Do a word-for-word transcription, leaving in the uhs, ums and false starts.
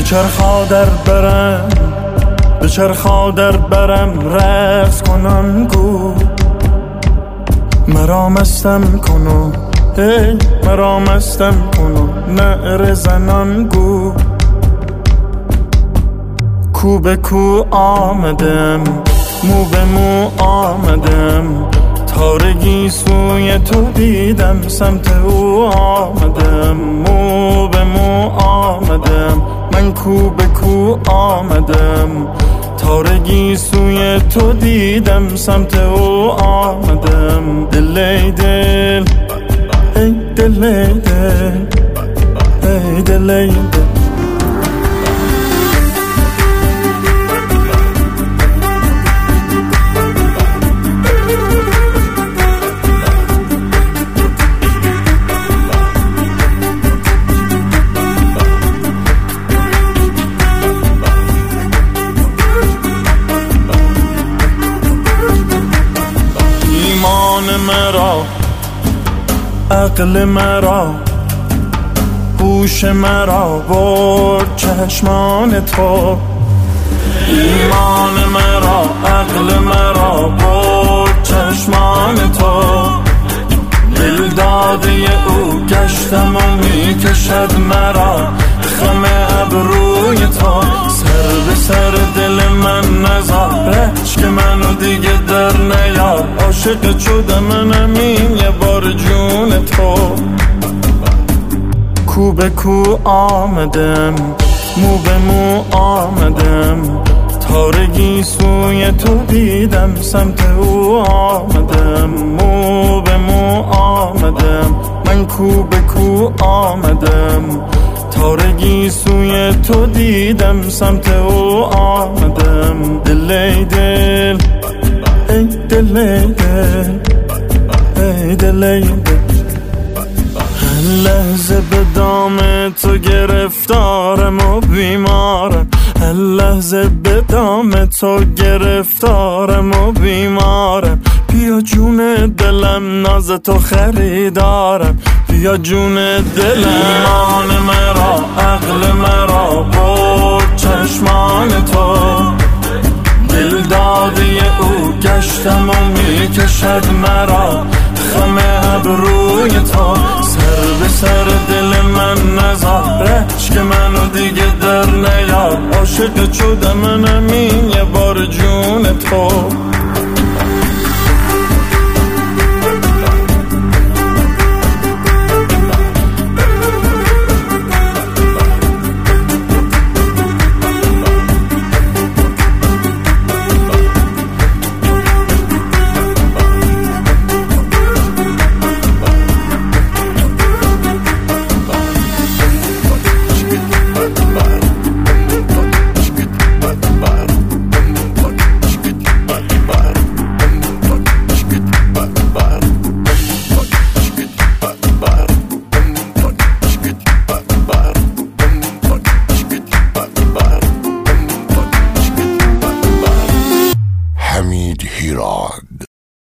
چرخا در برم به چرخا در برم رقص کنان گو مرا مستم کنو ای مرا مستم کنو نعره زنان گو کو به کو آمدم مو به مو آمدم تارگی سوی تو دیدم سمت او آمدم مو به مو آمدم من کو به کو آمدم تارگی سوی تو دیدم سمت او آمدم دل ای دل ای دل ای دل ای دل ای دل مرا عقل مرا هوش مرا برد چشمان تو ایمان مرا عقل مرا برد چشمان تو دل داده او گشتم و میکشد مرا خم ابروی تو سر به سر دل من نزار که منو دیگه در نیار عاشق شدم منم یه بار جون تو کو به کو آمدم مو به مو آمدم تارگی سوی تو دیدم سمت او آمدم مو به مو آمدم من کو به کو آمدم تارگی سوی تو دیدم سمت او آمدم دل ای دل ای دل ای دل ای دل ای دل هر لحظه به دام تو گرفتارم و بیمارم هر لحظه به دام تو گرفتارم و بیمارم بیا جون دلم ناز تو خریدارم بیا جون دلم ایمان مرا عقل مرا برد چشمان تو دل داده او گشتم و میکشد مرا خم ابروی تو سر به سر دل من نزار که منو دیگه در نیار عاشق شدم منم این یه بار جون تو